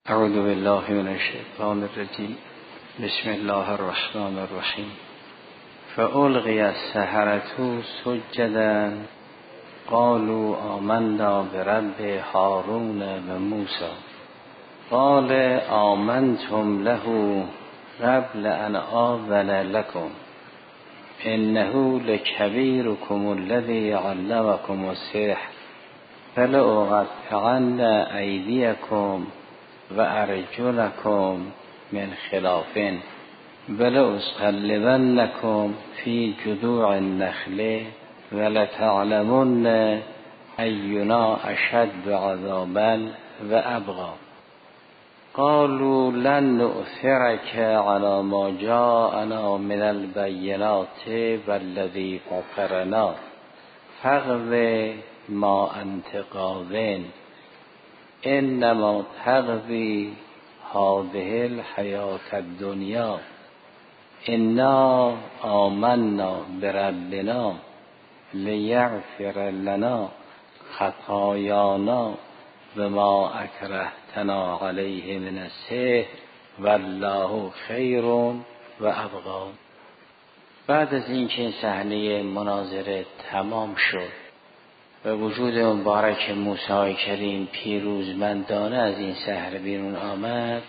اعوذ بالله من الشیطان الرجیم. بسم الله الرحمن الرحیم. فألقی السحرة سجدا قالوا آمنا برب هارون و موسی قال آمنتم له قبل ان آذن لكم انه لکبیرکم الذی علمکم السحر فلأقطعن ایدیکم و ارجلکم من خلاف ولأصلبنکم فی جذوع النخل ولتعلمن اینا اشد عذابا و ابقی. قالوا لن نؤثرك على ما جاءنا من البينات والذي فطرنا فاقض ما انت قاض انما تقضي هذه الحياة الدنيا انا آمنا بربنا لیغفر لنا خطایانا بما اکرهتنا علیه من السحر والله خیر و ابقی. بعد از اینکه این صحنه مناظره تمام شد و وجود مبارک موسی کریم پیروزمندانه از این صحنه بیرون آمد،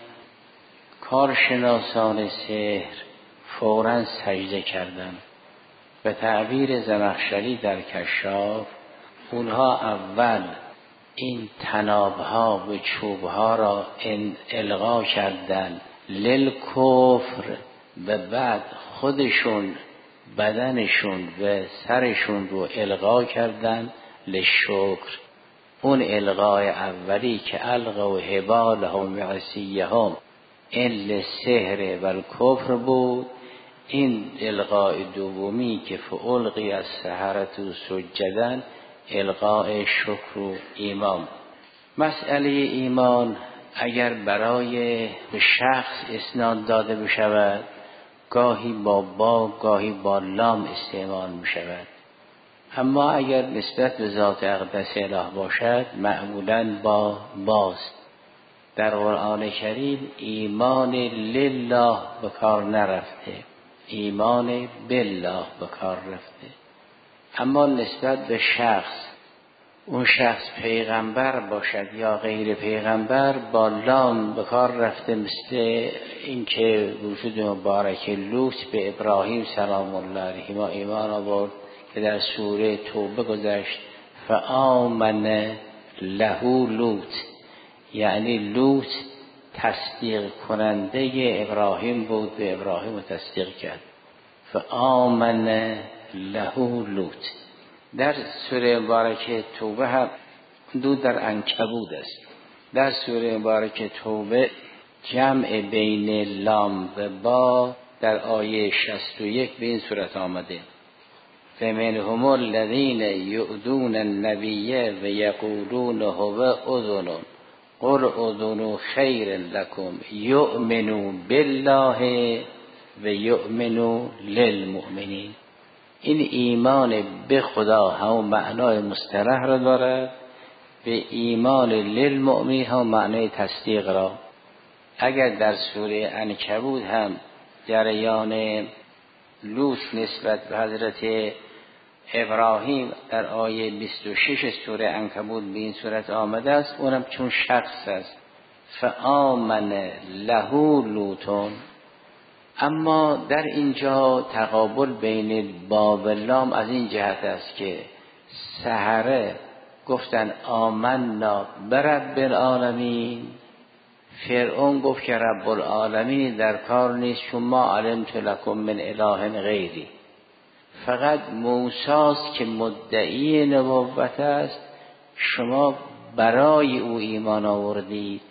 کارشناسان سحر فوراً سجده کردند. به تعبیر زمخشری در کشاف، اونها اول این طنابها و چوبها را القا کردند للکفر و بعد خودشون بدنشون و سرشون رو القا کردند للشکر. اون القای اولی که القوا حبالهم و عصیهم این للسحر و الکفر بود. این القای دومی که فألقی السحرة سجدا القای شکر و ایمان. مسئله ایمان اگر برای شخص اسناد داده بشود گاهی با گاهی با لام استعمال می شود، اما اگر نسبت به ذات اقدس اله باشد معمولاً با باست. در قرآن کریم ایمان لله به کار نرفته، ایمان بالله به کار رفته. اما نسبت به شخص، اون شخص پیغمبر باشد یا غیر پیغمبر، با لام به کار رفته، مثل اینکه وجود مبارک لوط به ابراهیم سلام الله علیه ما ایمان آورد که در سوره توبه گذشت فآمن له لوط، یعنی لوط تصدیق کننده ابراهیم بود، به ابراهیم رو تصدیق کرد. فآمن له لوط. در سوره مبارکه توبه هم دود در عنکبوت است. در سوره مبارکه توبه جمع بین لام و با در آیه 61 به این صورت آمده: فمنهم الذین یؤذون النبی و یقولون هو اذن قل اذن خیر لکم یؤمنوا بالله و یؤمنوا للمؤمنین. این ایمان به خدا هم معنای مصطلح را دارد، به ایمان للمؤمنین هم معنای تصدیق را. اگر در سوره عنکبوت هم جریان لوط نسبت به حضرت ابراهیم در آیه 26 سوره عنکبوت به این صورت آمده است، اونم چون شخص است فآمن له لوط. اما در اینجا تقابل بین با و لام از این جهت است که سحره گفتن آمنا برب العالمین، فرعون گفت که رب العالمین در کار نیست چون ما علمت لکم من اله غیری. فقط موسیٰ که مدعی نبوت است، شما برای او ایمان آوردید.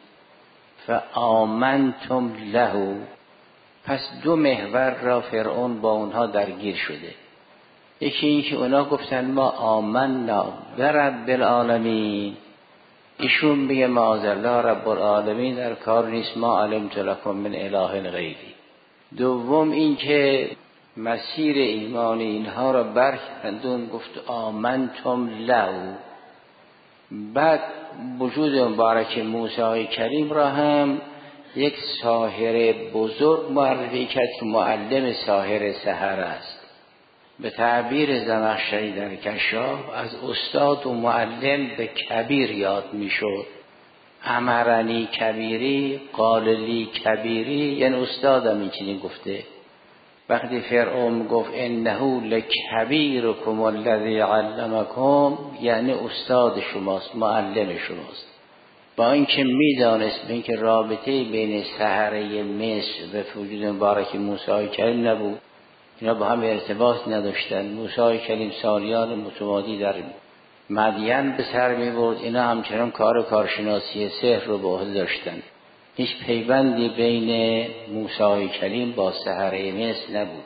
فآمنتم له. پس دو محور را فرعون با اونها درگیر شده. یکی این که اونا گفتن ما آمنا برب العالمین، ایشون میگه معاذالله رب العالمین در کار نیست ما علمت لکم من اله غیری. دوم این که مسیر ایمان اینها را برکندون، گفت آمنتم له. بعد وجود مبارک موسی کریم را هم یک ساحر بزرگ معرفی کرد که معلم ساحر سحر است. به تعبیر زمخشری در کشاف از استاد و معلم به کبیر یاد میشد. امرنی کبیری قال لی کبیری، یعنی استادم این چنین گفته. وقتی فرعون گفت انه لکبیرکم الذی علمکم، یعنی استاد شماست، معلم شماست. با اینکه میدانست به اینکه رابطه بین سحره مصر و وجود مبارک موسی کریم نبود، اینا با هم ارتباط نداشتن. موسی کریم سالیان متمادی در مدین به سر می برد، اینا همچنان کارشناسی سحر رو به عهده داشتن. هیچ پیوندی بین موسی کریم با سحره مصر نبود.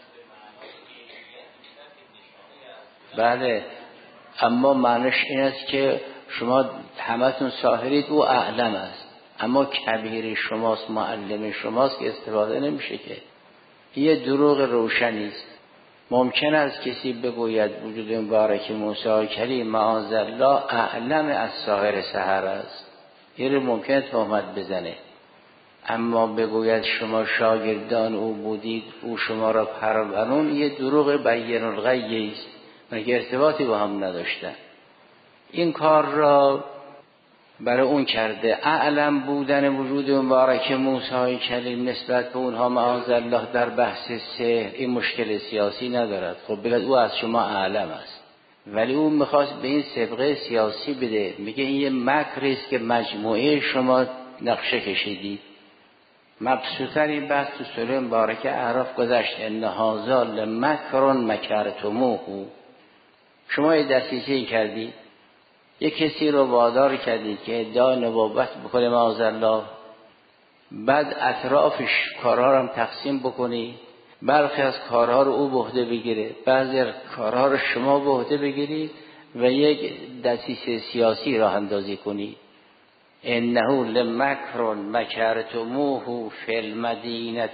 بله، اما معنیش این است که شما همتون ساحرید، او اعلم است، اما کبیر شماست، معلم شماست که استفاده نمیشه که. یه دروغ روشنی است. ممکن است کسی بگوید وجود مبارک موسی کریم معاذالله اعلم از ساحر سحر است، این ممکن تهمت بزنه. اما بگوید شما شاگردان او بودید، او شما را پرورون، یه دروغ بین الغی است، مگه ارتباطی با هم نداشتن. این کار را برای اون کرده. اعلم بودن وجود مبارک موسی کریم نسبت به اونها معاذالله در بحث سحر این مشکل سیاسی ندارد. خب بگید او از شما اعلم است، ولی اون میخواست به این سابقه سیاسی بده. میگه این یه مکری است که مجموعه شما نقشه کشیدید. مبسوطن این بحث تو سوره مبارکه اعراف گذشت، ان هذا لمکر مکرتموه. شما یه دسیسه کردید، یک کسی رو وادار کردید که ادعای نبوت بکنه معاذالله، بعد اطرافش کارها رو هم تقسیم بکنی، برخی از کارها رو او به عهده بگیره، بعضی کارها رو شما به عهده بگیرید و یک دسیسه سیاسی راه اندازی کنی. انه لمکر مکرتموه فی المدینه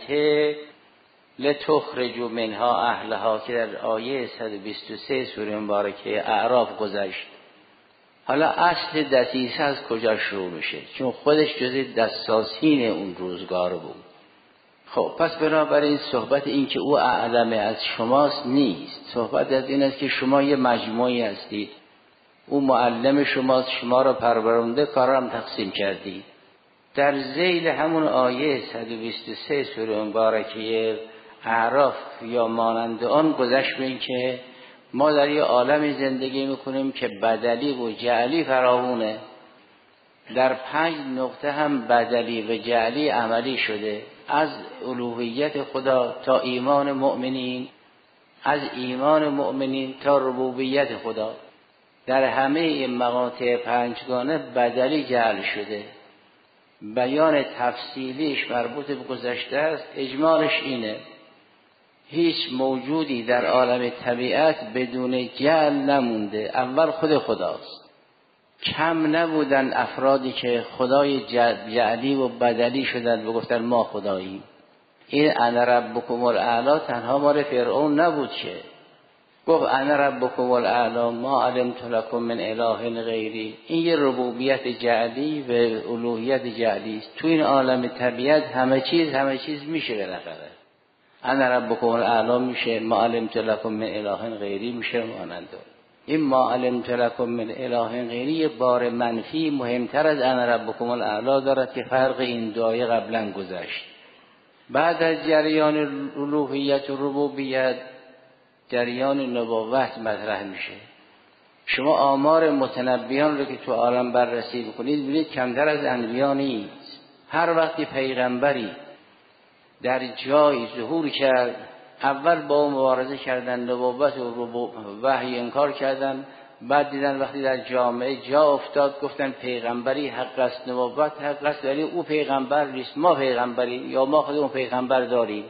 لتخرجوا منها اهلها که در آیه 123 سوره مبارکه اعراف گذشت. حالا اصل دسیسه از کجا شروع میشه؟ چون خودش جزء دساسین اون روزگار بود. خب پس بنابراین صحبت این که او اعلم از شماست نیست. صحبت از این است که شما یه مجموعی هستید، او معلم شماست، شما را پرورنده، کار هم تقسیم کردید. در ذیل همون آیه 123 سوره مبارکه اعراف یا مانند آن گذشت به این که ما در یه عالمی زندگی میکنیم که بدلی و جعلی فراوونه. در 5 نقطه هم بدلی و جعلی عملی شده، از الوهیت خدا تا ایمان مؤمنین، از ایمان مؤمنین تا ربوبیت خدا. در همه این مقاطع 5گانه بدلی جعل شده. بیان تفصیلیش مربوط به گذشته است. اجمالش اینه: هیچ موجودی در عالم طبیعت بدون جعل نمونده. اول خود خداست. کم نبودن افرادی که خدای جعلی و بدلی شدند و گفتن ما خداییم. این انا ربکم الاعلی تنها مال فرعون نبود که گفت انا ربکم الاعلی ما علمت لکم من اله غیری. این یه ربوبیت جعلی و الوهیت جعلی است. تو این عالم طبیعت همه چیز میشه بالاخره. انا ربکم الاعلی میشه، ما علمت لکم من اله غیری میشه مانند. این ما علمت لکم من اله غیری یه بار منفی مهمتر از انا ربکم الاعلی دارد که فرق این دعای قبلا گذشت. بعد از جریان الوهیت و ربوبیت جریان نبوت مطرح میشه. شما آمار متنبیان رو که تو عالم بررسی بکنید ببینید کمتر از انبیا نیست. هر وقتی پیغمبری در جای ظهور کرد، اول با مبارزه کردن، نبوت و وحی انکار کردن، بعد دیدن وقتی در جامعه جا افتاد گفتن پیغمبری حق است، نبوت حق است، ولی او پیغمبر نیست، ما پیغمبریم یا ما خودمون پیغمبر داریم.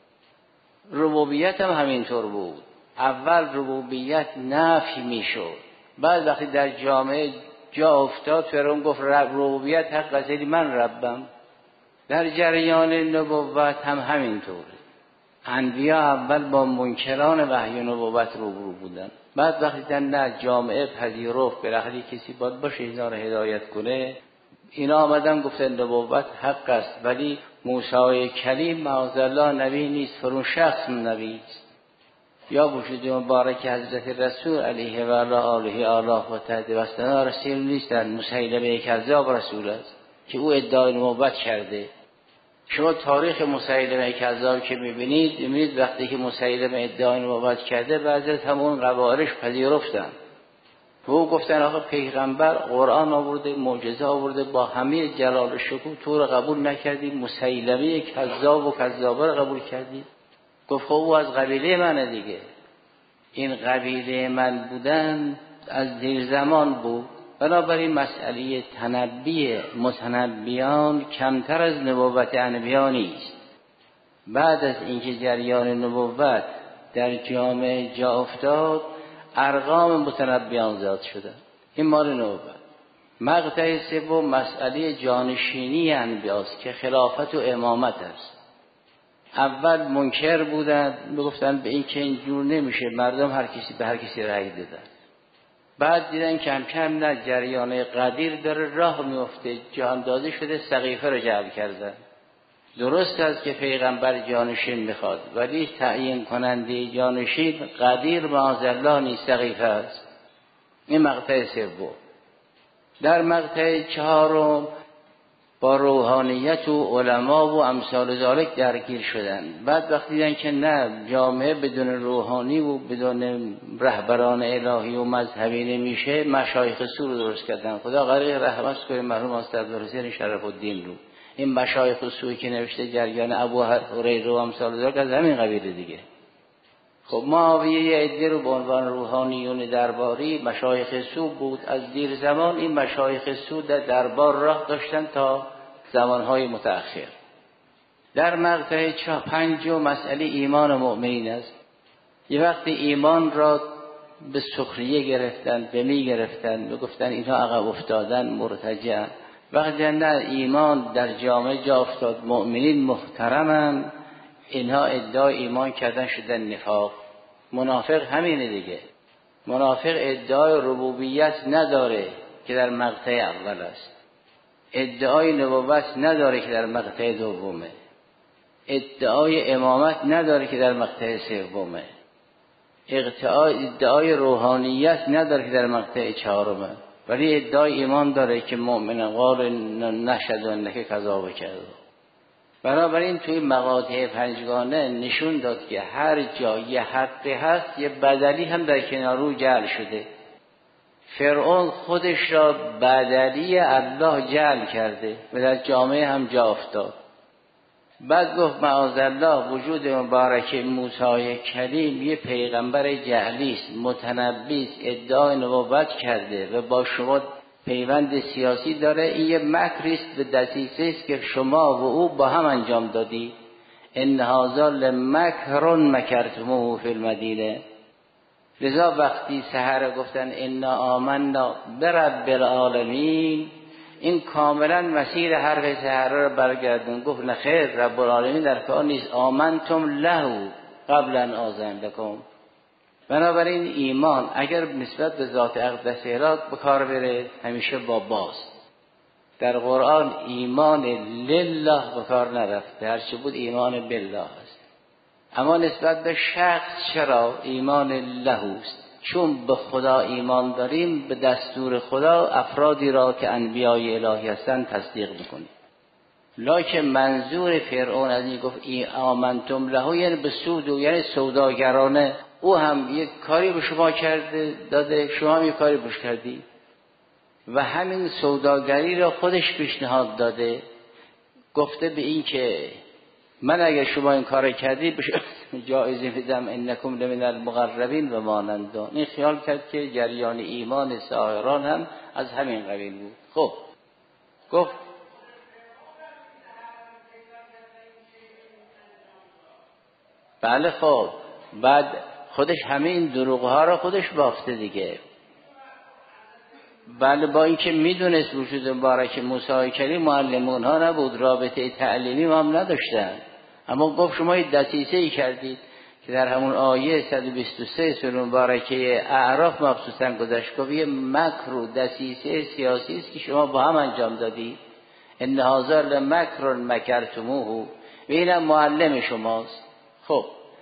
ربوبیت هم همینطور بود. اول ربوبیت نفی میشد، بعد وقتی در جامعه جا افتاد فرعون گفت ربوبیت حق است، من ربم. در جریان نبوت هم همینطوره. انبیا اول با منکران وحی و نبوت روبرو بودن، بعد وقتی دیدن نه جامعه پذیرفت بالاخره کسی باید باشه اینا رو هدایت کنه، اینا آمدن گفتن نبوت حق است، ولی موسی کلیم معاذالله نبی نیست، فرون شخص نبی است. یا وجود مبارک حضرت رسول علیه و آله و تحت وستنا رسول نیستن، مسیلمه کذاب رسول است که او ادعای نبوت کرده. شما تاریخ مسیلمه کذاب که میبینید وقتی که مسیلمه ادعای نبوت کرده بعضی از همون قوارش پذیرفتن و او گفتن آقا پیغمبر قرآن آورده، معجزه آورده، با همه جلال و شکوه تو رو قبول نکردیم، مسیلمه کذاب و کذابه رو قبول کردیم. گفت خب او از قبیله منه دیگه. این قبیله من بودن از دیر زمان بود، بنابراین مسئله تنبیه متنبیان کمتر از نبوت انبیا نیست. بعد از اینکه جریان نبوت در جامعه جا افتاد ارقام متنبیان زیاد شده، این مال نبوت. مقطع سوم مسئله جانشینی انبیاست که خلافت و امامت است. اول منکر بودن، میگفتن به این که اینجور نمیشه، مردم هر کسی به هر کسی رأی دادن. بعد دیدن کم کم نه جریان قدیر داره راه میفته، جهاندازی شده، سقیفه رو جلب کردن. درست است که پیغمبر جانشین میخواد، ولی تعیین کننده جانشین قدیر معاذالله نیست، سقیفه است. این مقطع سوم. در مقطع چهارم با روحانیت و علما و امثال ذالک درگیر شدن. بعد وقتی دیدن که نه جامعه بدون روحانی و بدون رهبران الهی و مذهبی نمیشه، مشایخ سو رو درست کردن. خدا غریق رحمت کنه مرحوم استاد حسین شرف الدین رو. این مشایخ سوی که نوشته جریان ابو هریره و امثال ذالک از همین قبیله دیگه. خب معاویه یه عده رو به عنوان روحانیون درباری مشایخ سو بود. از دیر زمان این مشایخ سو در دربار راه داشتن تا زمانهای متأخر. در مقطع پنجم مسئله ایمان مؤمنین است. یه وقتی ایمان را به سخریه گرفتن، به می گرفتن، میگفتن اینها عقب افتادن، مرتجعن. وقتی نه ایمان در جامعه جا افتاد، مؤمنین محترمن، اینها ادعای ایمان کردن شدن نفاق. منافق همینه دیگه. منافق ادعای ربوبیت نداره که در مقطع اول است، ادعای نبوت نداره که در مقطع دومه، ادعای امامت نداره که در مقطع سومه، ادعای روحانیت نداره که در مقطع چهارمه، ولی ادعای ایمان داره که مؤمن قال نشهد انک کذاب کرد. بنابراین توی مقاطع پنجگانه نشون داد که هر جا یه حقی هست یه بدلی هم در کنار او جعل شده. فرعون خودش را بدلی الله جعل کرده و در جامعه هم جا افتاد. بعد گفت معاذالله وجود مبارک موسی کلیم یه پیغمبر جعلی است، متنبی است، ادعای نبوت کرده و با شما پیوند سیاسی داره. این یه مکر است و دسیسه است که شما و او با هم انجام دادی. ان هذا لمکر مکرتموه فی المدینه. لذا وقتی سحر گفتن انا آمنا برب العالمین، این کاملا مسیر حرف سحر رو برگردون. گفت نه خیر، رب العالمین در کار نیست، آمنتم له قبل ان آذن لکم. بنابراین ایمان اگر نسبت به ذات اقدس الهی به کار بره همیشه با باست. در قرآن ایمان لله به کار نرفته، هرچی بود ایمان بالله است. اما نسبت به شخص چرا ایمان له است؟ چون به خدا ایمان داریم، به دستور خدا افرادی را که انبیای الهی هستند تصدیق میکنیم. لکن منظور فرعون از این گفت ای آمنتم له یعنی به سود و یعنی سوداگرانه. او هم یک کاری به شما کرده داده، شما هم یک کاری بهش کردی و همین سوداگری را خودش پیشنهاد داده. گفته به این که من اگر شما این کار کردی بشه جایزه میدم، انکم لمن المقربین و مانند. این خیال کرد که جریان ایمان ساحران هم از همین قبیل بود. خب گفت بله. خب بعد خودش همین دروغ‌ها را خودش بافته دیگه. بله، با اینکه میدونست وجود مبارک موسی کلیم معلمون ها نبود، رابطه تعلیمی هم نداشتن، اما گفت شما یه دسیسه‌ای کردید که در همون آیه 123 سوره مبارکه اعراف مخصوصا گذشت. گفت یه مکر و دسیسه سیاسی است که شما با هم انجام دادید. ان هذا لمکر مکرتموه، و اینم معلم شماست. خب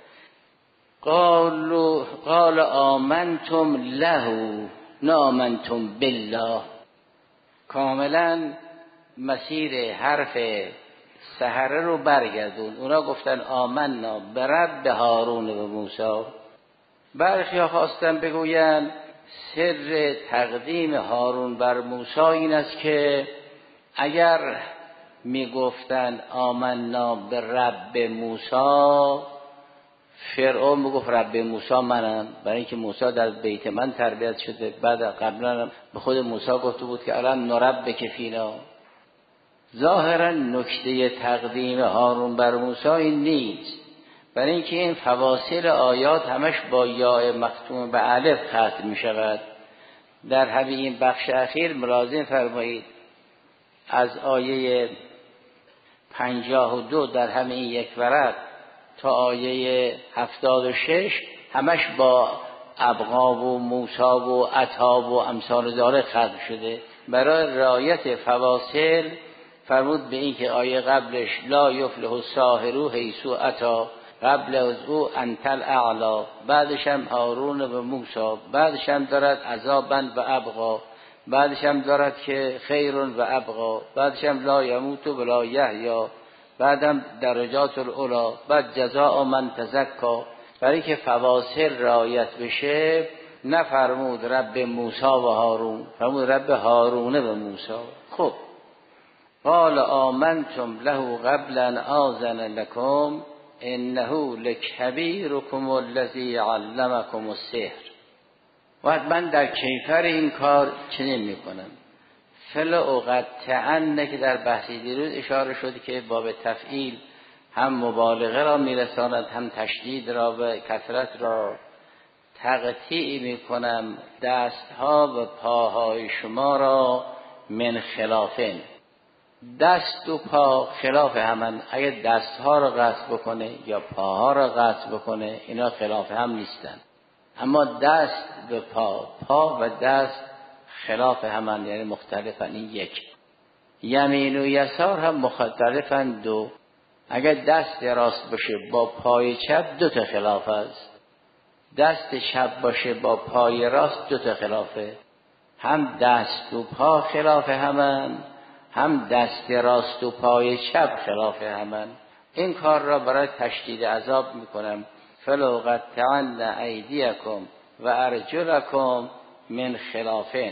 قال آمنتم له نه آمنتم بالله. کاملا مسیر حرف سحره رو برگردون. اونا گفتن آمنا برب هارون و موسی. برخی خواستن بگوین سر تقدیم هارون بر موسی این است که اگر میگفتن آمنا برب موسی، فرعون میگفت رب موسی منم، برای اینکه موسی در بیت من تربیت شده. بعد قبلا به خود موسی گفته بود که الان نربک فینا. ظاهرا نکته تقدیم هارون بر موسی این نیست، برای اینکه این فواصل آیات همش با یاء مختوم به الف ختم می شود. در همین بخش اخیر ملاحظه فرمایید از آیه 52 در همین یک ورق تا آیه 76 همش با ابقا و موسی و عطا و امثال داره ختم شده. برای رعایت فواصل فرمود به این که آیه قبلش لا یفلح الساحر حیث عطا، قبل از او انت الاعلی، بعدش هم هارون و موسی، بعدش هم دارد عذابا و ابقا، بعدش هم دارد که خیر و ابقا، بعدش هم لا یموت و لا یحیی، بعدم درجات الاولا، بعد جزاء من تزکا. برای که فواصل رعایت بشه نفرمود رب موسی و هارون، فرمود رب هارون و موسی. خب قال آمنتم له قبل ان آذن لكم انه لکبیرکم الذی علمکم السحر. و من در کیفر این کار چنین میکنم. فلأقطعن که در بحث دیروز اشاره شد که باب تفعیل هم مبالغه را میرساند هم تشدید را و کثرت را. تقطیع میکنم دستها و پاهای شما را من خلافن. دست و پا خلاف همن. اگر دستها را قطع بکنه یا پاها را قطع بکنه اینا خلاف هم نیستن، اما دست و پا و دست خلاف همن، یعنی مختلفن. این یک. یمین و یسار هم مختلفن دو. اگر دست راست باشه با پای چپ دو تا خلاف است، دست چپ باشه با پای راست دو تا خلافه. هم دست و پا خلاف همن، هم دست راست و پای چپ خلاف همن. این کار را برای تشدید عذاب میکنم. فلأقطعن ایدیکم و ارجلکم من خلافین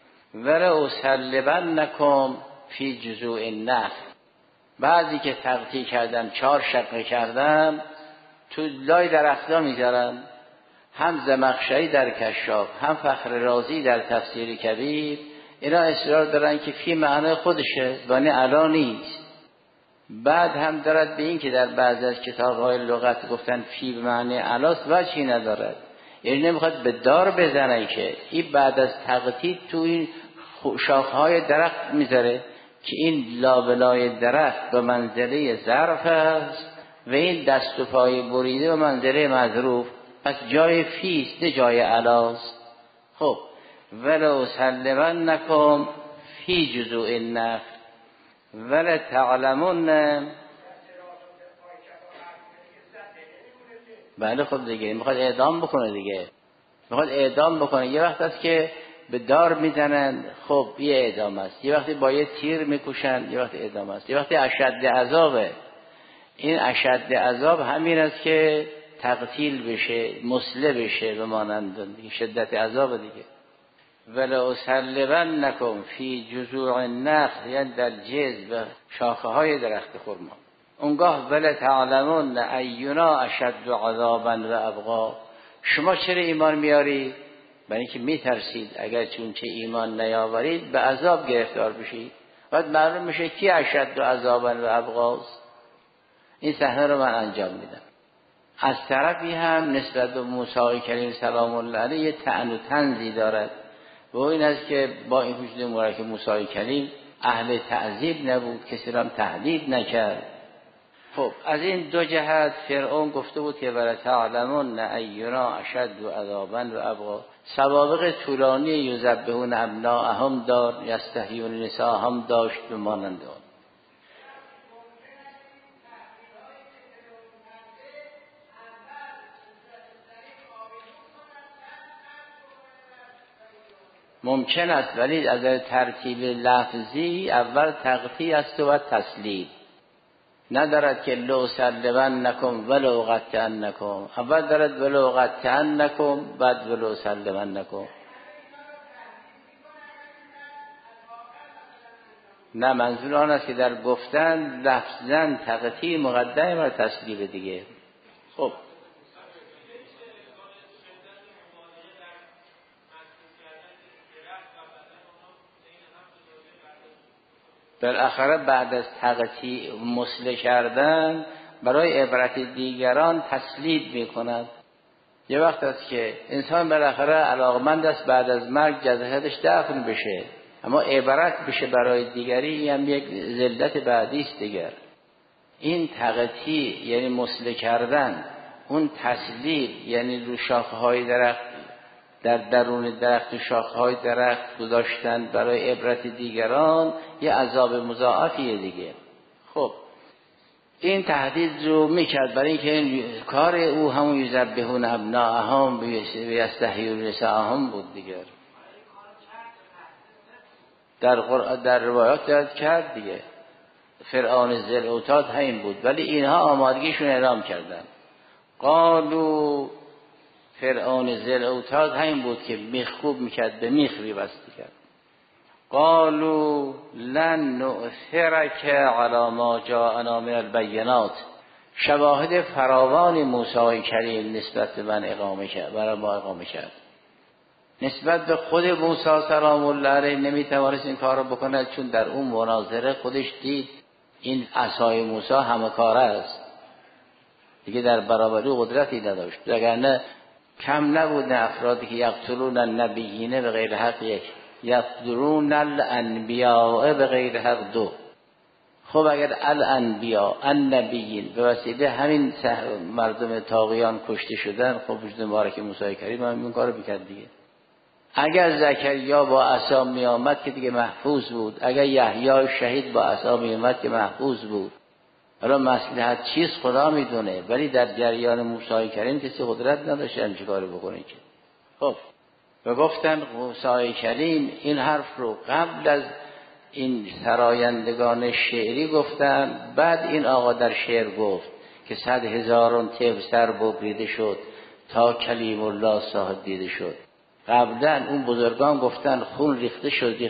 ولأصلبنکم فی جذوع النخل. بعضی که تقطیع کردم 4 شقه کردم تو لای درختها میذارم. هم زمخشری در کشاف هم فخر رازی در تفسیر کبیر اینا اصرار دارن که فی معنی خودشه ولی علا نیست. بعد هم دارد به این که در بعض از کتاب‌های لغت گفتن فی معنی علاست وجهی ندارد، یعنی نمیخواد به دار بزنه که این بعد از تقطیع تو این شاخه‌های درخت میذاره که این لابلای درخت به منزله ظرف است و این دست و پای بریده به منزله مظروف، پس جای فیست نه جای علاست. خب ولأصلبنکم فی جذوع النخل ولتعلمن. بله خب دیگه میخواد اعدام بکنه دیگه، میخواد اعدام بکنه. یه وقت است که به دار میزنن، خب یه اعدام است. یه وقتی با یه تیر میکشن، یه وقت اعدام است. یه وقتی اشد عذابه. این اشد عذاب همین است که تقتیل بشه، مسله بشه به مانند دیگه، شدت عذاب دیگه. ولأصلبنکم فی جذوع النخل، یعنی در جذع شاخه های درخت خرما. اونگاه ولتعلمون اینا اشد عذابا و ابقا. شما چرا ایمان میاری؟ برای اینکه میترسید اگر چون چه ایمان نیاورید به عذاب گرفتار بشید. بعد معلوم میشه کی اشد عذابا و ابقاست. این صحنه رو من انجام میدم. از طرفی هم نسبت به موسی کریم سلام الله علیه یه طعن و طنزی دارد و این است که با این وجود مبارک موسی کریم اهل تعذیب نبود، کسی را هم تهدید نکرد. خب از این دو جهت فرعون گفته بود که ولتعلمن اینا اشد عذابا و ابقا. سوابق طولانی یذبحون ابناءهم دار، یستحیون نساءهم داشت به مانند آن. ممکن است ولی از ترتیب لفظی اول تقطیع است و تسلیم. ندارد که لو سلمنکم ولو قطعنکم، اول دارد ولو قطعنکم بعد ولو سلمنکم. نه منظور آن است که در گفتن لفظاً تقطیع مقدم و تسلیم دیگه. خب بالاخره بعد از تقطیع مسله کردن برای عبرت دیگران تسلید می کند. یه وقت است که انسان بالاخره علاقمند است بعد از مرگ جسدش دفن بشه، اما عبرت بشه برای دیگری، هم یک ذلت بعدی است دیگر. این تقطیع یعنی مسله کردن، اون تسلید یعنی رو شاخه‌های درخت، در درون درخت و شاخه‌های درخت گذاشتن برای عبرت دیگران، یه عذاب مضاعفیه دیگه. خب این تهدید رو میکرد برای اینکه کار او همون یذبحون ابناءهم و یستحیون نساءهم بود دیگر. در روایات یاد کرد دیگه فرعون ذی الاوتاد همین بود، ولی اینها آمادگیشون اعلام کردن. قالو فرعون ذی الاوتاد همین بود که میخکوب میکرد، به میخ میبستی کرد. قالوا لن نؤثرك على ما جاءنا من البینات. شواهد فراوان موسی کریم نسبت به من اقامه کرد، برای ما اقامه کرد. نسبت به خود موسی سلام الله علیه نمیتوانست این کار رو بکند، چون در اون مناظره خودش دید این عصای موسی همه کاره است دیگه، در برابری قدرتی نداشت. وگرنه کم نبود افرادی که یقتلون النبیین به غیر حق، یک یقتلون الانبیاء به غیر حق، دو. خب اگر الانبیاء النبیین به وسیله همین مردم طاغیان کشته شدن، خب وجود مبارک موسی کریم هم این کارو میکرد دیگه. اگر زکریا با عصا می آمد که دیگه محفوظ بود، اگر یحیی شهید با عصا می آمد که محفوظ بود. حالا مصلحت چیز خدا میدونه، ولی در جریان موسی کریم کسی قدرت نداشت همچین کارو بکنه که. خب و گفتن موسی کریم این حرف رو قبل از این سرایندگان شعری گفتن، بعد این آقا در شعر گفت که 100,000 طفل سر ببریده شد تا کلیم الله صاحب دیده شد. قبلا اون بزرگان گفتن خون ریخته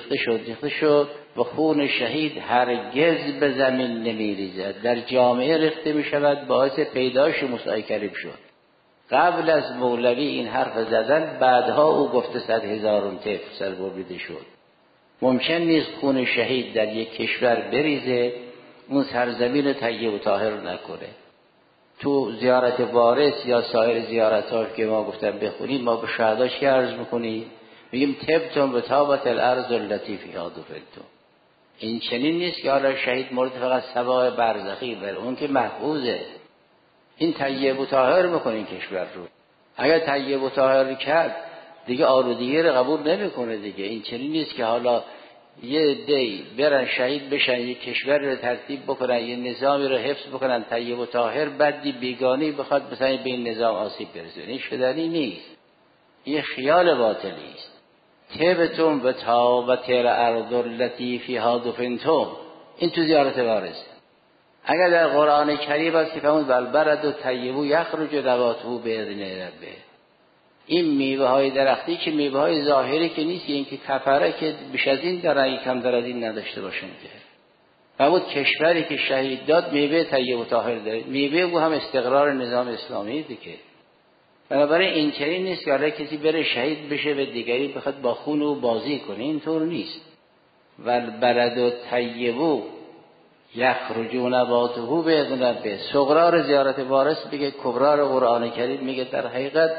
شد و خون شهید هرگز به زمین نمیریزد، در جامعه ریخته می شود، باعث پیدایش موسی کریم شد. قبل از مولوی این حرف زدن، بعدها او گفته 100,000 طفل سر بریده شد. ممکن نیست خون شهید در یک کشور بریزه اون سرزمین طیب و طاهر نکنه. تو زیارت وارث یا سایر زیارت‌ها که ما گفتم بخونیم، ما به شهداش که عرض میکنیم، میگیم تبتم به تابت الارض التي فيها دفنتم. این چنین نیست که حالا شهید مورد فقط ثواب برزخی بره، اون که محفوظه. این طیب و طاهر میکنه این کشور رو. اگر طیب و طاهر کرد دیگه آلودگی رو قبول نمیکنه دیگه. این چنین نیست که حالا یه دی برن شهید بشن، یه کشور رو ترتیب بکنن، یه نظامی رو حفظ بکنن طیب و طاهر، بعدی بیگانی بخواد مثلا به این نظام آسیب برسونه. این شدنی نیست، این خیال باطلی است. تبتم و تابت الارض التي فيها دفنتم، این تو زیارت وارث. اگر در قرآن کریم است که فرمود والبلد الطیب یخرج نباته باذن ربه، این میوه های درختی که میوه های ظاهری که نیست، این که کفره که بیش از این دارن، یکم در از این نداشته باشن که. فرمود کشوری که شهید داد میوه طیب و طاهر داره، میوه او هم استقرار نظام اسلامی دیگه. بنابراین این چنین نیست که حالا کسی بره شهید بشه و دیگری بخواد با خون او بازی کنه، اینطور نیست. والبلد الطیب یخرج نباته باذن ربه. صغرا زیارت وارث میگه، کبرا قرآن کریم میگه. در حقیقت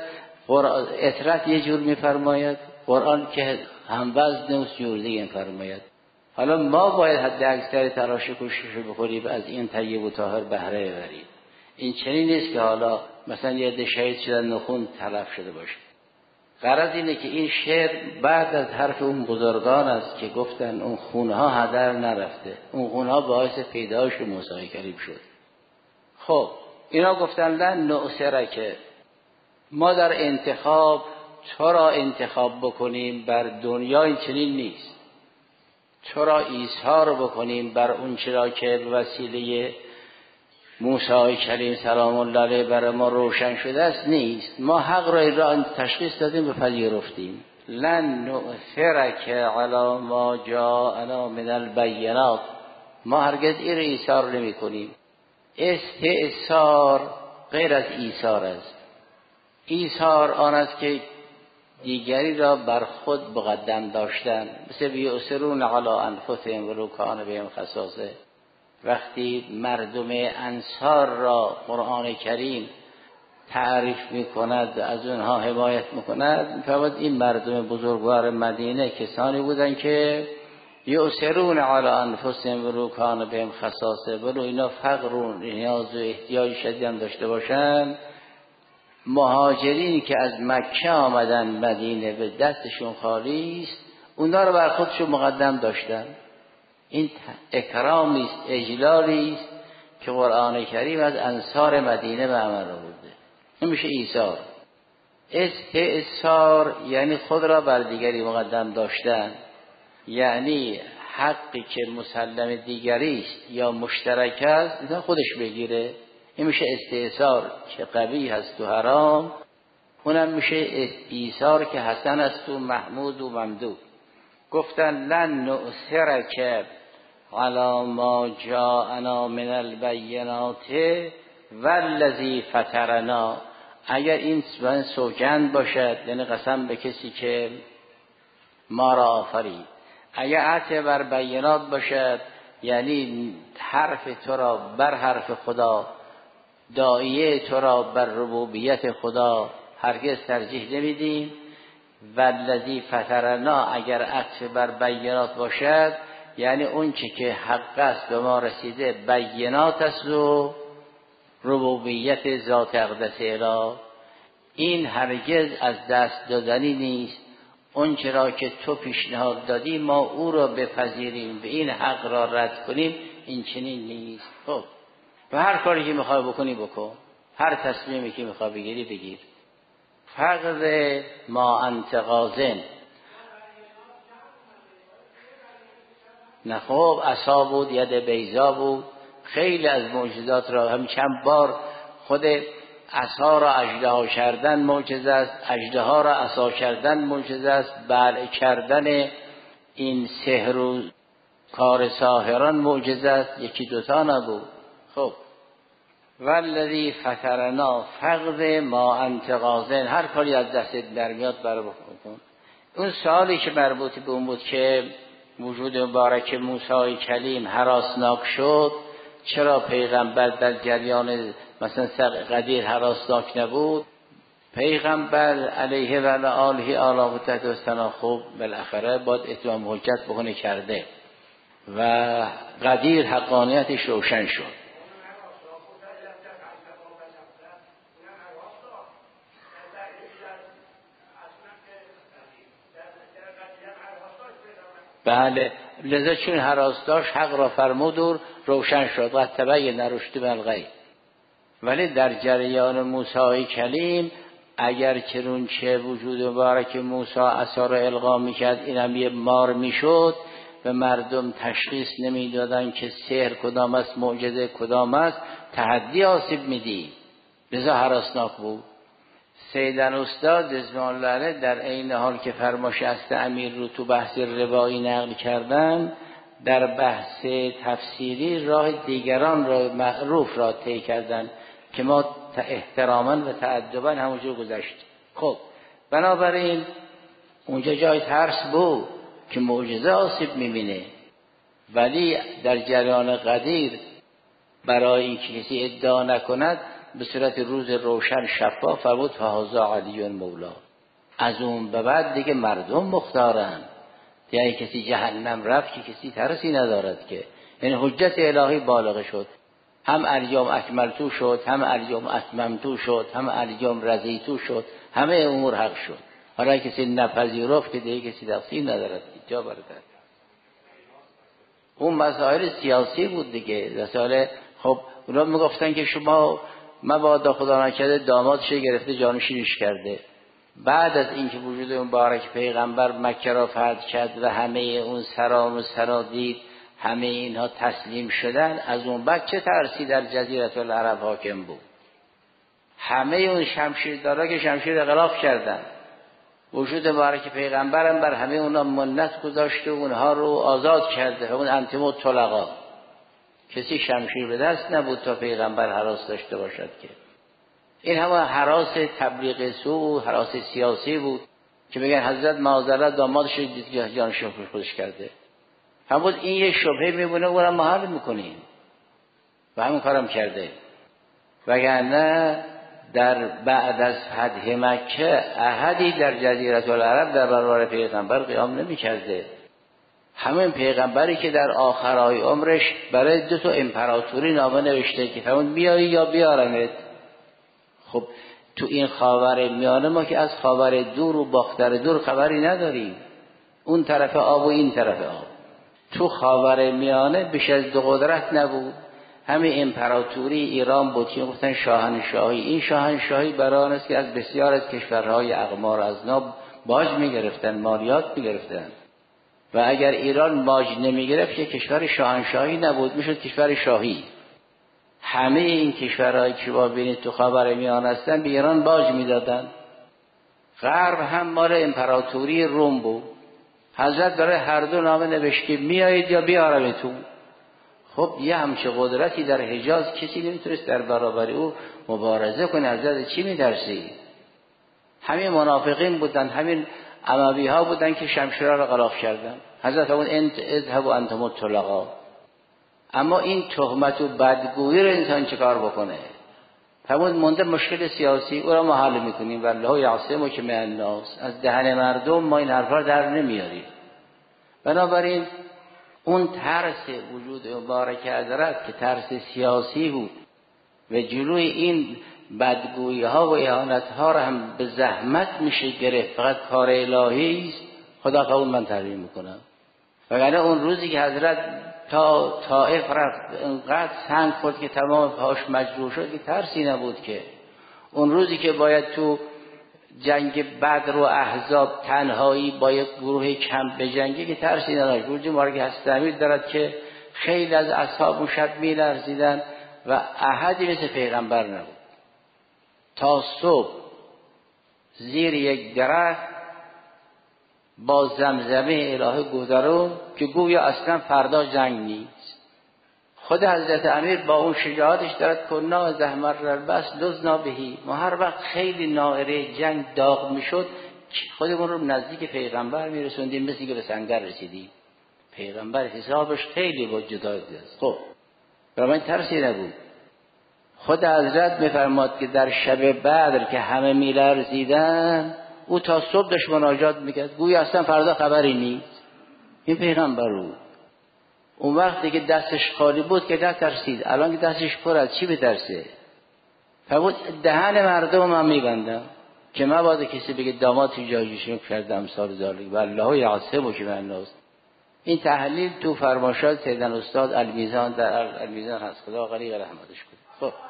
اطرت یه جور میفرماید، قرآن که هم وزن و جور دیگه میفرماید. حالا ما باید حد اکثر تلاش کوشش بکنیم از این طیب و طاهر بهره ببریم. این چنین نیست که حالا مثلا یه عده شهید شدن نخون تلف شده باشه. غرض اینه که این شعر بعد از حرف اون بزرگان است که گفتن اون خونها هدر نرفته، اون خونها باعث پیدایش موسی کریم شد. خب اینا گفتن لن نؤثرک، ما در انتخاب تو را انتخاب بکنیم بر دنیا این چنین نیست، تو را ایثار بکنیم بر اون چرا که به وسیله موسی کریم سلام الله علیه بر ما روشن شده است نیست. ما حق را تشخیص دادیم و پذیرفتیم. لن نؤثرک علی ما جاءنا من البینات، ما هرگز این را ایثار نمی کنیم. استئثار غیر از ایثار است. ایثار آن است که دیگری را بر خود مقدم داشتن، مثل بیؤثرون علی انفسهم ولو کان بهم خصاصه. وقتی مردم انصار را قرآن کریم تعریف میکند و از اونها حمایت میکند، میفهمد این مردم بزرگوار مدینه کسانی بودن که یؤثرون علی انفسهم ولو کان بهم خصاصه، ولو اینا فقر و نیاز و احتیاج شدید هم داشته باشن. مهاجرین که از مکه آمدن مدینه به دستشون خالی است، اونا رو بر خودشون مقدم داشتن. این اکرامی است، اجلالی است که قرآن کریم از انصار مدینه به عمل آورده. این میشه ایثار. استئثار یعنی خود را بر دیگری مقدم داشتن، یعنی حقی که مسلم دیگری است یا مشترک است انسان خودش بگیره. این میشه استئثار که قبیح است و حرام، اونم میشه ایثار که حسن است و محمود و ممدوح. گفتن لن نؤثرک علی ما جاءنا من البینات والذی فطرنا، اگر این سوگند باشد یعنی قسم به کسی که ما را آفرید، اگر عطف بر بینات باشد یعنی حرف تو را بر حرف خدا، داعیه تو را بر ربوبیت خدا هرگز ترجیح نمیدیم. والذی فطرنا اگر عطف بر بینات باشد یعنی اون چی که حق است به ما رسیده بینات است و ربوبیت ذات اقدس اله، این هرگز از دست دادنی نیست. اون چرا که تو پیشنهاد دادی ما او را بپذیریم و این حق را رد کنیم، این چنین نیست. خب و هر کاری که میخوای بکنی بکن، هر تصمیمی که میخوای بگیری بگیر. فقد ما انت غازن. نه خب عصا بود، ید بیضا بود، خیلی از معجزات را هم چند بار خود عصا را اژدها کردن معجزه است، اژدها را عصا کردن معجزه است، بلع کردن این سحر و کار ساحران معجزه است، یکی دوتا نبود. خب والذی فطرنا فقد ما انت غازن، هر کاری از دست در میاد برای بکن. اون سوالی که مربوط به اون بود که وجود مبارک موسی کلیم هراسناک شد، چرا پیغمبر در جریان مثلا قدیر هراسناک نبود؟ پیغمبر علیه و آله آله تدستنا خوب بالاخره باید اتمام حجت بکنه کرده و قدیر حقانیتش روشن شد. بله لذا چون هراس داشت حق را فرمود و روشن شد و تبین رشد بالغیب. ولی در جریان موسی کلیم اگر چرون چه وجود مبارک موسی عصا را القا میکرد اینم یه مار میشد و مردم تشخیص نمیدادن که سحر کدام است، معجزه کدام است، تحدی آسیب میدی، لذا هراسناک بود. سیدن استاد رضوان الله علیه در عین حال که فرمایش است امیر رو تو بحث روایی نقل کردن، در بحث تفسیری راه دیگران را معروف را طی کردن که ما احتراما و تأدبا همونجور گذشت. خب بنابراین اونجا جای ترس بود که معجزه آسیب میبینه، ولی در جریان قدیر برای این کسی ادعا نکند به صورت روز روشن شفاف فرمود فهذا علی مولا. از اون به بعد دیگه مردم مختارن یعنی کسی جهنم رفت که کسی ترسی ندارد که، یعنی حجت الهی بالغ شد. هم الیوم اکملتو شد، هم الیوم اتممتو شد، هم الیوم رضیتو شد، همه امور حق شد. حالا کسی نپذیرفت که دیگه کسی دستی ندارد جا برد. اون مسائل سیاسی بود دیگه. مسائل خب اونا میگفتن که شما مبادا خدا نکرده دامادش گرفته جانشینش کرده. بعد از اینکه وجود مبارک پیغمبر مکه را فتح کرد و همه اون سران و سرادید همه اینها تسلیم شدن، از اون بعد چه ترسی در جزیره العرب حاکم بود؟ همه اون شمشیردارا که شمشیر غلاف کردن، وجود مبارک پیغمبرم بر همه اونا منت گذاشته و اونها رو آزاد کرده. اون انتم الطلقا، کسی شمشیر به دست نبود تا پیغمبر هراس داشته باشد که. این همه هراس تبلیغ سو، هراس سیاسی بود که بگن حضرت معاذالله دامادش دید جانش خودش کرده. همون این یه شبهه میبونه و ما حل میکنیم و همون کارم کرده. وگرنه در بعد از فتح مکه احدی در جزیره العرب در برابر پیغمبر قیام نمی‌کرده. همین پیغمبری که در آخرای عمرش برای 2 امپراتوری نامه نوشته که فرمود بیایی یا بیارمت. خب تو این خاور میانه ما که از خاور دور و باختر دور خبری نداریم، اون طرف آب و این طرف آب. تو خاور میانه بیش از 2 قدرت نبود، همین امپراتوری ایران بود که گفتن شاهنشاهی. این شاهنشاهی برای آن است که از بسیار از کشورهای اقمار از ناب باج میگرفتن، مالیات میگرفتن و اگر ایران باج نمیگرفت که کشور شاهنشاهی نبود، میشد کشور شاهی. همه این کشورهایی که با بینید تو خاور میانه هستن به ایران باج میدادن. غرب هم مال امپراتوری روم بود. حضرت برای هر دو نامه نوشت که میایید یا بیارمتون. خب یه همچه قدرتی در حجاز کسی نمیتونست در برابر او مبارزه کنه. حضرت چی میترسی؟ همین منافقین بودن، همین اموی ها بودن که شمشیرها را غلاف کردن. حضرت اون انت اذهب و انتم الطلقا. اما این تهمت و بدگویی رو انسان چه کار بکنه؟ همون مونده مشکل سیاسی، او را ما حل میکنیم. والله یعصمک من الناس، از دهن مردم ما این حرفا در نمیاریم. بنابراین اون ترس وجود مبارک حضرت که ترس سیاسی بود و جلوی این بدگویی ها و اهانت ها را هم به زحمت میشه گرفت، فقط کار الهی است. خدا قبول من تحریم میکنم. وگرنه اون روزی که حضرت تا طائف رفت انقدر سنگ خورد که تمام پاش مجروح شد که ترسی نبود که. اون روزی که باید تو جنگ بدر و احزاب تنهایی با یک گروه کم بجنگی که ترسی نداشت. روزی مارک هستمید دارد که خیلی از اصحاب اون شب می‌لرزیدن و احدی مثل پیغمبر نبود. تا صبح زیر یک درخت با زمزمه الهی گذرون که گویا اصلا فردا جنگ نیست. خود حضرت امیر با اون شجاعتش دارد کنا زحمت ربس لزنا بهی. ما هر وقت خیلی ناقره جنگ داغ میشد خودمون رو نزدیک پیغمبر میرسوندیم، مثل که به سنگر رسیدیم. پیغمبر حسابش خیلی با جدایی است. خب برای من ترسی نبود. خود حضرت میفرماد که در شب بدر که همه میلرزیدن او تا صبح داشت مناجات میکرد، گویا اصلا فردا خبری نیست. این پیغمبر بود. اون وقتی که دستش خالی بود که نترسید، الان که دستش پر از چی بترسه؟ فرمود دهن مردم هم میبندم که مبادا کسی بگه داماد جایشون کرده امثال ذالک والله یعصمک من الناس. این تحلیل تو فرمایشات سیدنا استاد المیزان در المیزان هست. خدا غریق رحمتش کنه. خب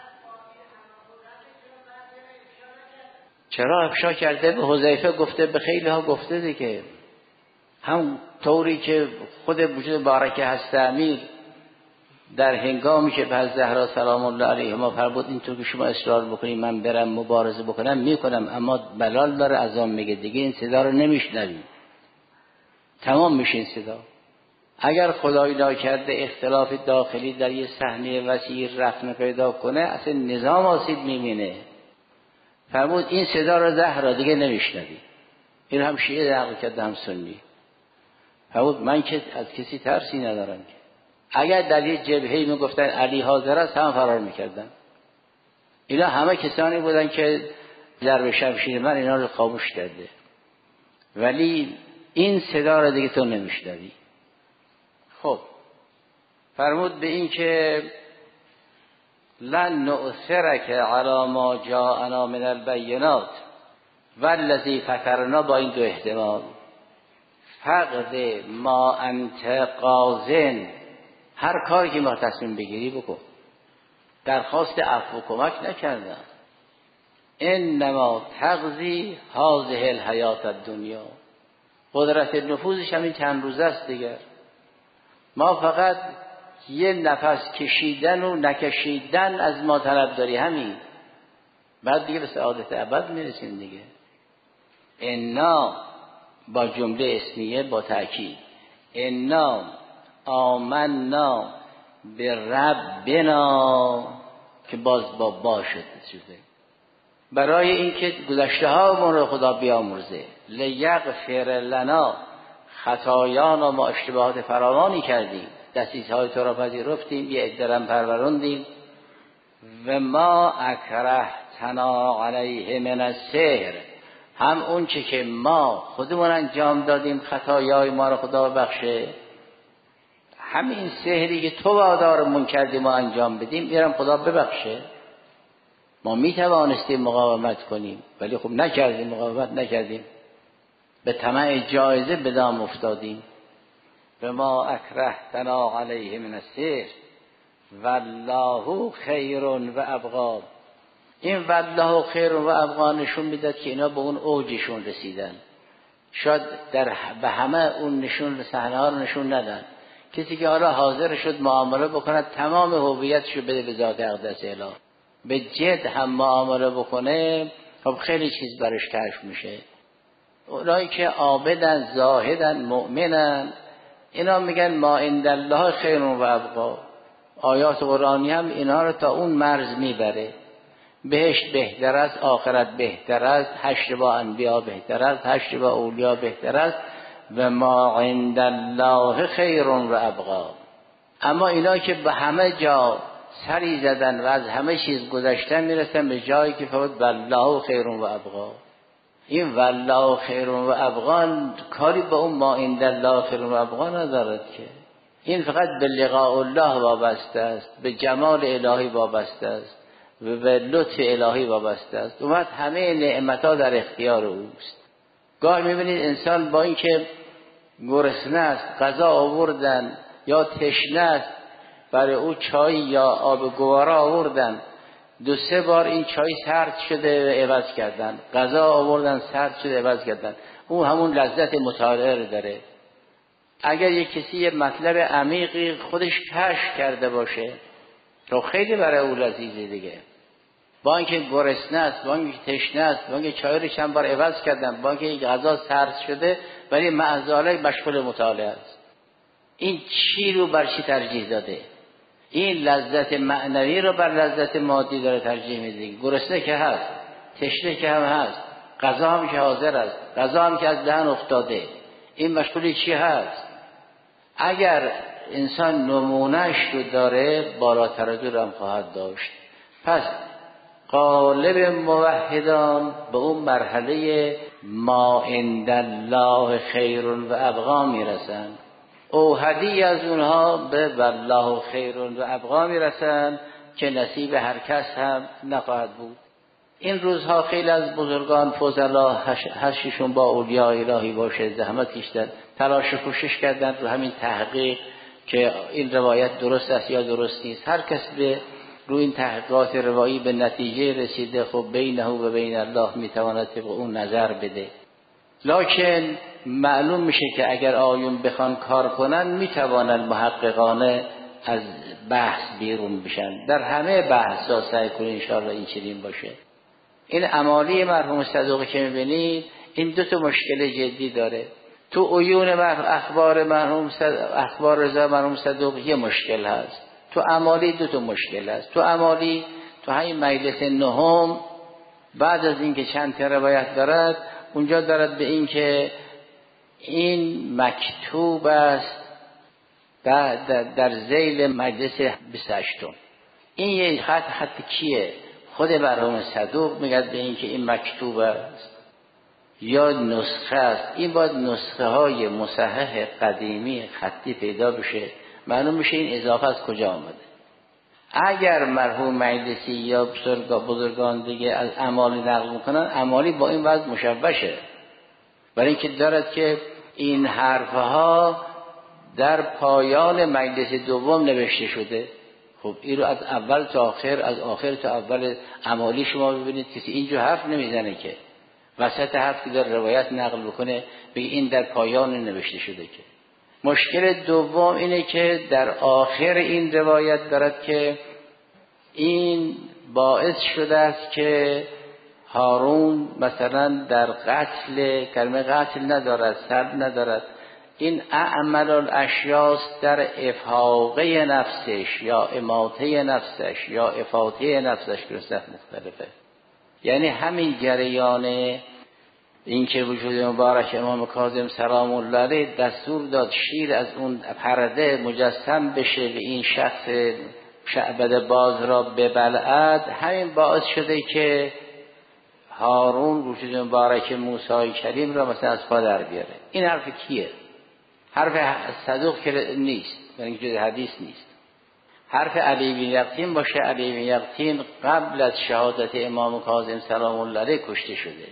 چرا افشا کرده؟ به حذیفه گفته، به خیلی ها گفته دیگه. هم طوری که خود وجود مبارک هست امیر در هنگامی که به زهرا سلام الله علیها فرمود اینطور که شما اصرار بکنید من برم مبارزه بکنم میکنم، اما بلال داره اذان میگه دیگه این صدا رو نمیشنویم، تمام میشه این صدا. اگر خدای ناکرده اختلاف داخلی در یه صحنه وسیع رخنه پیدا کنه اصلا نظام آسیب میبینه. فرمود این صدا رو زهرا دیگه نمیشنوی. این هم شیعه نقل کرده هم سنی. فرمود من که از کسی ترسی ندارم که. اگر در یه جبهه‌ای میگفتن علی حاضر است هم فرار میکردن. اینا همه کسانی بودن که ضرب شمشیر من اینا رو خاموش کرده. ولی این صدا را دیگه تو نمیشنوی. خب فرمود به این که لن نؤثرک علی ما جاءنا من البینات والذی فطرنا، با این دو احتمال، فقد ما انت قاضٍ، هر کاری که ما تصمیم بگیری بکن، درخواست عفو و کمک نکردم. انما تقضی هذه الحیات الدنیا، قدرت نفوذش همین چند روزه است دیگر. ما فقط یه نفس کشیدن و نکشیدن از ما طلب داری، همین، بعد دیگه به سعادت ابد میرسیم دیگه. انا با جمله اسمیه با تأکید، انا آمنا به ربنا، که باز با شده برای اینکه گذشته ها ما رو خدا بیامرزه. لیغفر لنا خطایانا، ما اشتباهات فراوانی کردیم، دسیسه های تو را پذیرفتیم، یه ادرم پرورندیم. و ما اکرهتنا علیه من السحر، هم اون چه که ما خودمون انجام دادیم خطایای ما رو خدا بخشه، همین سحری که تو وادارمون کردی ما انجام بدیم میرم خدا ببخشه. ما میتوانستیم مقاومت کنیم ولی خب نکردیم، مقاومت نکردیم، به طمع جایزه به دام افتادیم. به ما اکرهتنا علیه من السحر والله خیر و ابقا. این والله خیر و ابقا نشون میداد که اینا به اون اوجشون رسیدن. شاید به همه اون نشون صحنه ها رو نشون ندن. کسی که حالا حاضر شد معامله بکند تمام هویتشو بده به ذات اقدس الهی، به جد هم معامله بکنه، خب خیلی چیز برش کشف میشه. اونایی که عابدن، زاهدن، مؤمنن، اینا میگن ما عند الله خیر و ابقا. آیات قرآنی هم اینا رو تا اون مرز میبره. بهشت بهتر است، آخرت بهتر است، حشر با انبیا بهتر است، حشر با اولیا بهتر است، و ما عند الله خیر و ابقا. اما اینا که به همه جا سری زدن و از همه چیز گذشتن میرسن به جایی که فقط والله خیر و ابقا. این والله خیر و ابقا کاری با اون ما عند الله خیر و ابقا ندارد که. این فقط به لقاء الله وابسته است، به جمال الهی وابسته است و به لطف الهی وابسته است. اومد همه نعمت‌ها در اختیار اوست. گاهی می‌بینید انسان با اینکه گرسنه است، غذا آوردن، یا تشنه است، برای او چای یا آب گوارا آوردن، 2-3 بار این چای سرد شده و عوض کردن، غذا آوردن سرد شده عوض کردن، او همون لذت مطالعه داره. اگر یک کسی یه مطلب عمیقی خودش کشف کرده باشه تو خیلی برای او لذیذه دیگه. با اینکه گرسنه است، با اینکه تشنه است، با اینکه چای رو چند بار عوض کردن، با اینکه غذا سرد شده، ولی معزاله مشغول مطالعه است. این چی رو بر چی ترجیح داده؟ این لذت معنوی رو بر لذت مادی داره ترجیح میده. گرسنه که هست، تشنه که هم هست، غذا هم که حاضر است، غذا هم که از دهن افتاده، این مشغول چی هست؟ اگر انسان نمونهش رو داره بالاتر از هم خواهد داشت. پس غالب موحدان به اون مرحله ما عند الله خیر و ابقا میرسن. اوحدی از اونها به والله خیر و ابقا میرسن که نصیب هر کس هم نخواهد بود. این روزها خیلی از بزرگان فضلا هرشیشون با اولیاء الهی باشه زحمت کشیدن، تلاش و کوشش کردن رو همین تحقیق که این روایت درست است یا درست نیست. هر کس به روی این تحقیقات روایی به نتیجه رسیده، خب بینه و بین الله میتواند طبق اون نظر بده. لکن معلوم میشه که اگر آیون بخوان کار کنن میتوانن محققانه از بحث بیرون بشن. در همه بحث ها سعی کنید انشاءالله این چنین باشه. این امالی مرحوم صدوق که میبینید این 2 مشکل جدی داره. تو عیون اخبار مرحوم اخبار رضا مرحوم صدوق یه مشکل هست، تو امالی 2 مشکل هست. تو امالی تو همین مجلس 9 بعد از اینکه چند تا روایت دارد، اونجا دارد به این که این مکتوب است در ذیل مجلس 28. این یه خط کیه؟ خود مرحوم صدوق میگه به این که این مکتوب است، یا نسخه است، این باید نسخه های مصحح قدیمی خطی پیدا بشه، معلوم میشه این اضافه از کجا آمده. اگر مرحوم مجلسی یا بزرگان دیگه از اعمالی نقل میکنن، اعمالی با این وضع مشوشه، برای اینکه دارد که این حرفها در پایان مجلس دوم نوشته شده. خب این رو از اول تا آخر، از آخر تا اول اعمالی شما ببینید کسی اینجا حرف نمیزنه که وسط حرف که در روایت نقل بکنه بگه این در پایان نوشته شده. که مشکل دوم اینه که در آخر این روایت دارد که این باعث شده است که هارون مثلا در قتل، کلمه قتل ندارد، سلب ندارد، این اعمل الاشیاست در افحاقه نفسش یا اماته نفسش یا افاته نفسش که مختلفه. یعنی همین جریان این که وجود مبارک امام کاظم سلام الله علیه دستور داد شیر از اون پرده مجسم بشه و این شخص شعبده باز را ببلعد، همین باعث شده که هارون وجود مبارک موسی کریم را مثلا از پا در بیاره. این حرف کیه؟ حرف صدوق که نیست، یعنی جز حدیث نیست. حرف علی بن یقطین باشه. علی بن یقطین قبل از شهادت امام کاظم سلام الله علیه کشته شده.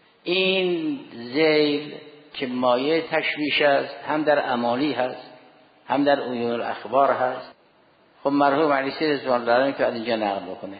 این ذیل که مایه تشویش است، هم در امالی هست هم در عیون الاخبار هست. خب مرحوم علی رضوان الله علیه که از اینجا نقل بکنه.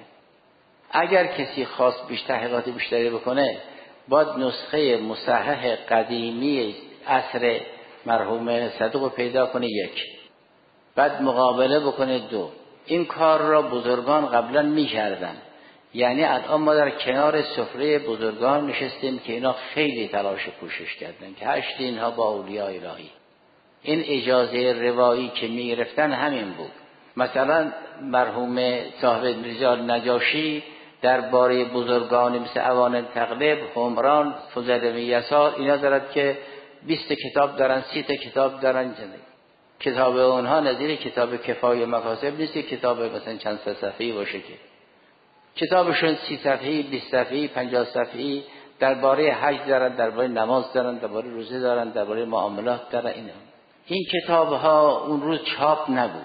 اگر کسی خواست تحقیقات بیشتری بکنه باید نسخه مصحح قدیمی عصر مرحوم صدوق پیدا کنه، یک، بعد مقابله بکنه، دو. این کار را بزرگان قبلا می‌کردن. یعنی الان ما در کنار سفره بزرگان نشستیم که اینا خیلی تلاش و کوشش کردن که هشت اینها با اولیاء الهی. این اجازه روایی که می‌گرفتن همین بود. مثلا مرحوم صاحب رجال نجاشی درباره بزرگان مثل اوان تغلب، همران، فضل بن یسار، اینا دارد که 20 کتاب دارن، 30 کتاب دارن. کتاب اونها نظیر کتاب کفایه مکاسب نیست، کتاب مثلا چند صفحه‌ای باشه که کتابشون 30 صفحه‌ای، 20 صفحه‌ای، 50 صفحه‌ای درباره حج دارن، درباره نماز دارن، درباره روزه دارن، درباره معاملات دارن. این کتاب‌ها اون روز چاپ نبود.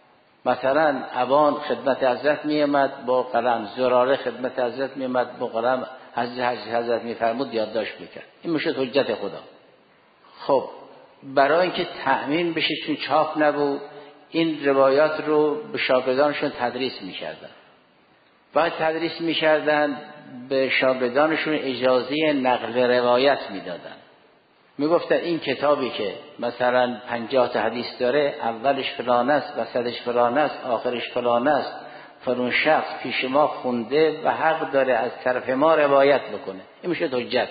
مثلا اوان خدمت حضرت می آمد با قلم، زراره خدمت حضرت می آمد با قلم، حضرت می فرمود یادداشت میکرد. این میشه حجت خدا. خب برای اینکه تأمین بشه چون چاپ نبود، این روایات رو به شاگردانشون تدریس میکردن. بعد تدریس میکردن به شاگردانشون اجازه نقل روایت میدادن. میگفتن این کتابی که مثلا 50 تا حدیث داره، اولش فلان است، وسطش فلان است، آخرش فلان است، فلان شخص پیش ما خونده و حق داره از طرف ما روایت بکنه. این میشه حجت.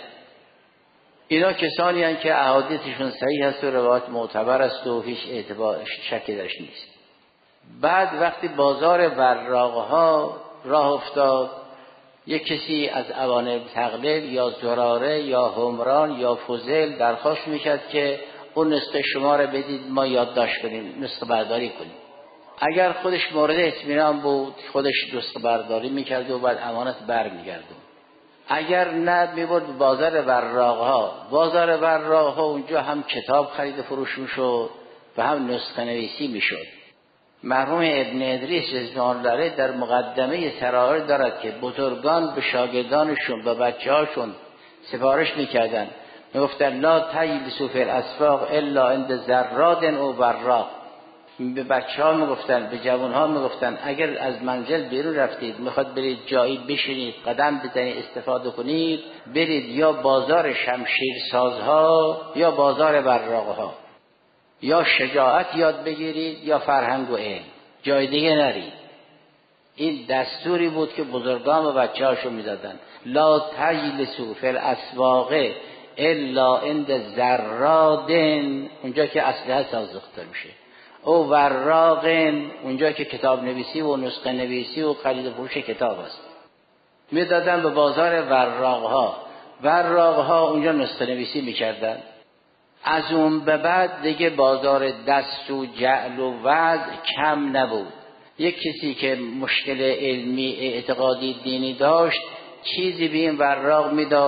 اینا کسانی هستند که احادیثشون صحیح است و روایت معتبر است و هیچ اعتبار شکی درش نیست. بعد وقتی بازار وراقها راه افتاد، یک کسی از اوان تغلب یا زراره یا همران یا فضل درخواست میکرد که اون نسخه شما رو بدید ما یادداشت کنیم، نسخه برداری کنیم. اگر خودش مورد اطمینان بود خودش نسخه برداری میکرد و بعد امانت برمیگردد. اگر نه میبرد بازار وراقها. بازار وراقها اونجا هم کتاب خرید فروش میشد و هم نسخه نویسی میشد. مرحوم ابن ادریس رضوان الله علیه در مقدمه سرائر دارد که بزرگان به شاگردانشون و بچه‌هاشون سفارش میکردن، میگفتن لا تجلسوا فی الاسواق الا عند زراد او براق. به بچه‌ها میگفتن، به جوان‌ها میگفتن اگر از منزل بیرون رفتید میخواد برید جایی بشینید قدم بزنید استفاده کنید، برید یا بازار شمشیر سازها یا بازار براقها، یا شجاعت یاد بگیرید یا فرهنگ و علم، جای دیگه نرید. این دستوری بود که بزرگان و بچه‌هاشون میدادن. لا تجلسوا فی الاسواق الا عند زراد، اونجا که اسلحه سازخته میشه، او وراق، اونجا که کتاب نویسی و نسخه نویسی و خرید و فروش کتاب است. میدادن به بازار وراقها. وراقها اونجا نسخه نویسی میکردن. از اون به بعد دیگه بازار دست و جعل و وضع کم نبود. یک کسی که مشکل علمی اعتقادی دینی داشت چیزی به این وراق میداد،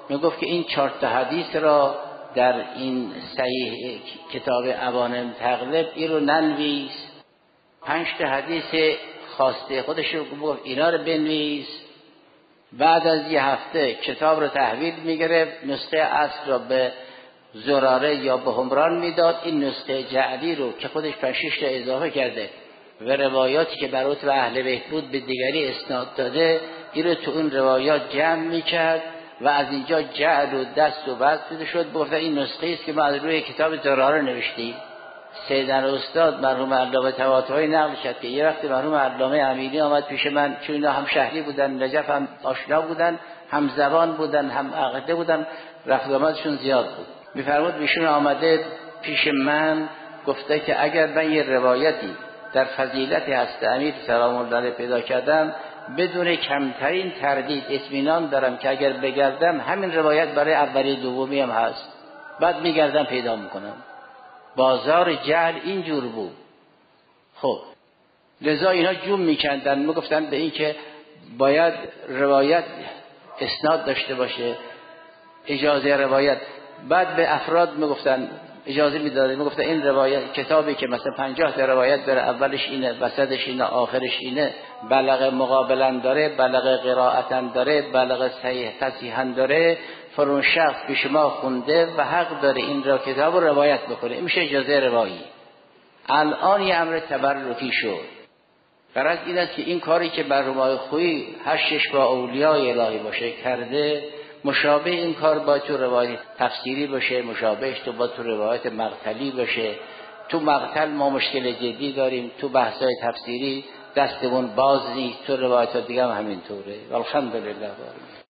میگفت که این 4 تا حدیث را در این صحیح کتاب اوانم تغلب این رو ننویس، 5 تا حدیث خواسته خودش رو گفت اینا رو بنویس. بعد از یه هفته کتاب رو تحویل میگرفت، نسخه اصل را به زراره یا به همران میداد، این نسخه جعلی رو که خودش 5-6 تا اضافه کرده و روایاتی که برات و اهل بیت بود به دیگری اسناد داده، این رو تو اون روایات جمع میکرد و از اینجا جعل و دست و بست پیدا شد. گفته این نسخه است که ما از روی کتاب زراره نوشتیم. سیدن استاد مرحوم علامه طباطبایی نقل کرد که یه وقت مرحوم علامه امیری آمد پیش من، چون اینا هم شهری بودن، نجف هم آشنا بودن، هم زبان بودن، هم عقیده بودن، رفت آمدشون زیاد بود. میفرمود ایشون آمده پیش من گفته که اگر من یه روایتی در فضیلت هست امیر سلام الله علیه پیدا کردم، بدون کمترین تردید اطمینان دارم که اگر بگردم همین روایت برای اولی دومی هم هست، بعد میگردم پیدا میکنم. بازار جهل اینجور بود. خب لذا اینا جون میکندن، میگفتن به این که باید روایت اسناد داشته باشه، اجازه روایت. بعد به افراد میگفتن اجازه میدادن، میگفتن این روایت کتابی که مثلا 50 تا روایت داره، اولش اینه، وسطش اینه، آخرش اینه، بلغ مقابلا داره، بلغ قرائتا داره، بلغ صحیح تصحیحا داره، فرون شخص به شما خونده و حق داره این را کتاب رو روایت بکنه، این میشه اجازه روایی. الان یه امر تبرکی شد. غرض این است که این کاری که مرحوم خویی هشتش با اولیای الهی باشه کرده، مشابه این کار با تو روایت تفسیری باشه، مشابهش تو با تو روایت مقتلی باشه. تو مقتل ما مشکل جدی داریم، تو بحثای تفسیری دستمون باز نیست، تو روایت دیگه هم همینطوره. الحمدلله.